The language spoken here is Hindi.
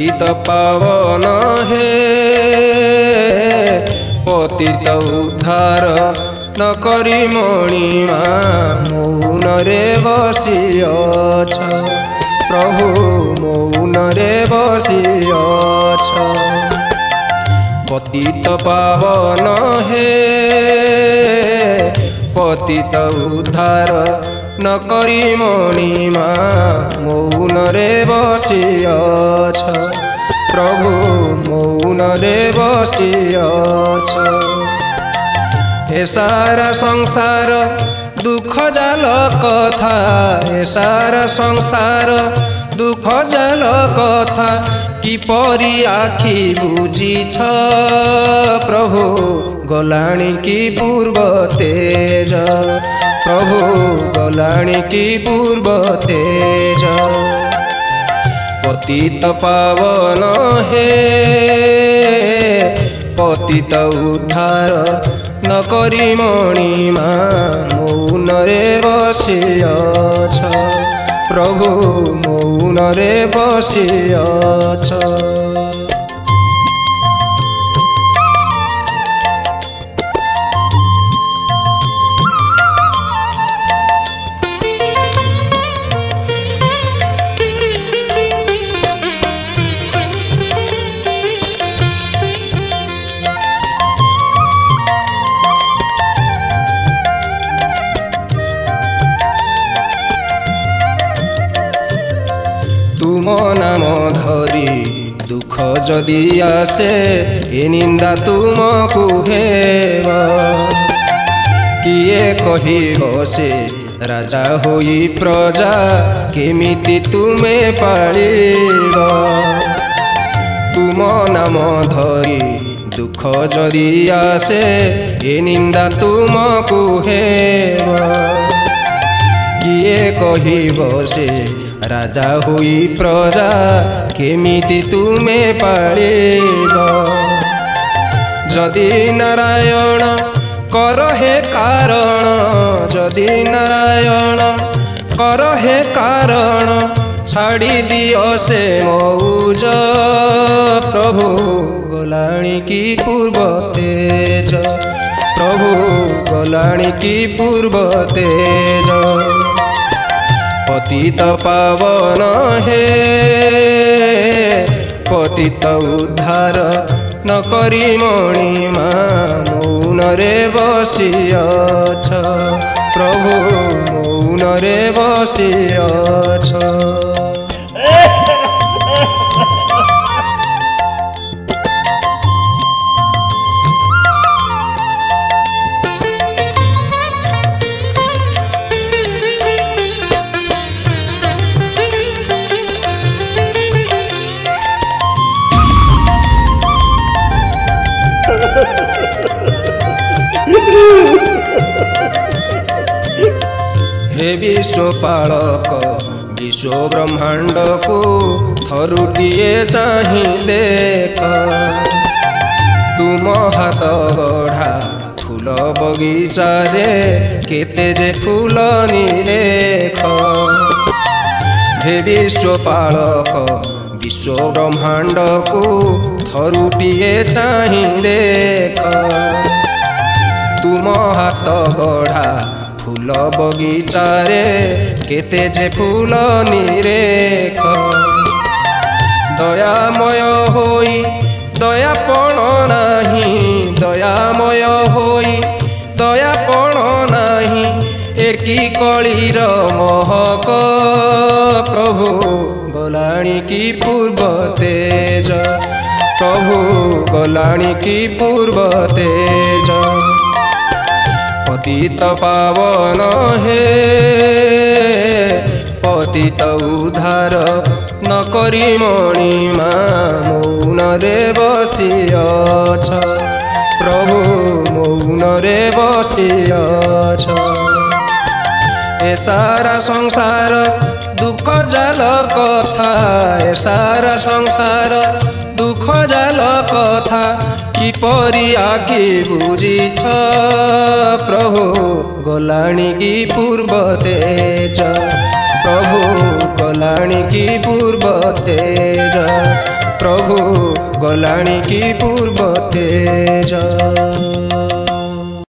पतित पावन हे पतित उद्धार न करी मणिमा मौन रे बसिअछ प्रभु मौन रे बसिअछ पतित पावन हे पतित उद्धार न करी मणिमा मौन रे बसिअछ प्रभु मौन रे बसिअछ ए सारा संसार दुख जाल कथा ए सारा संसार दुख जाल कथा किपरि आखि बुझिछ प्रभु गलाणी कि पूर्व तेज प्रभु गलाणी कि पूर्व तेज पतित पावन हे पतित उद्धार न करी मणिमा मौन रे बसिअछ प्रभु मौन रे बसिअछ तुम नाम धरी दुख जदि आसे ए निंदा तुमको हेब किए कहिब से राजा होई प्रजा केमिति तुमे पालिब तुम नाम धरी दुख जदि आसे ए निंदा तुमको हेब किए कहिब से राजा हुई प्रजा केमिति तुमे पालिब जदि नारायण कर हे कारण जदि नारायण कर हे कारण छाड़ी दियो से मौज प्रभु गलाणी कि पूर्व तेज प्रभु गलाणी कि पूर्व तेज पतित पावन हे पतित उद्धार न करी मणिमा मौन रे बसिअछ प्रभु मौन रे बसिअछ हे विश्वपालक विश्व ब्रह्मांड को थरुटिए चाहि देख तुम हाथ गढ़ा फूल बगीचा रे केते जे फूल निरेख हे विश्वपालक विश्व ब्रह्मांड को थरुटिए चाहि देख तुम हाथ गढ़ा फूल बगीचा रे केते जे फूल निरेख दयामय होई दयापण नाही दयामय होई दयापण नाही एकी कलीर महक प्रभु गलाणी कि पूर्व तेज प्रभु गलाणी कि पूर्व तेज पतित पावन हे पतित उद्धार न करी मणिमा मौन रे बसिअछ प्रभु मौन रे बसिअछ ए सारा संसार दुख जाल कथा ए सारा संसार दुख जाल कथा किपरि आखि बुझिछ प्रभु गलाणी कि पूर्व तेज प्रभु गलाणी की पूर्व तेज प्रभु गलाणी की पूर्व तेज।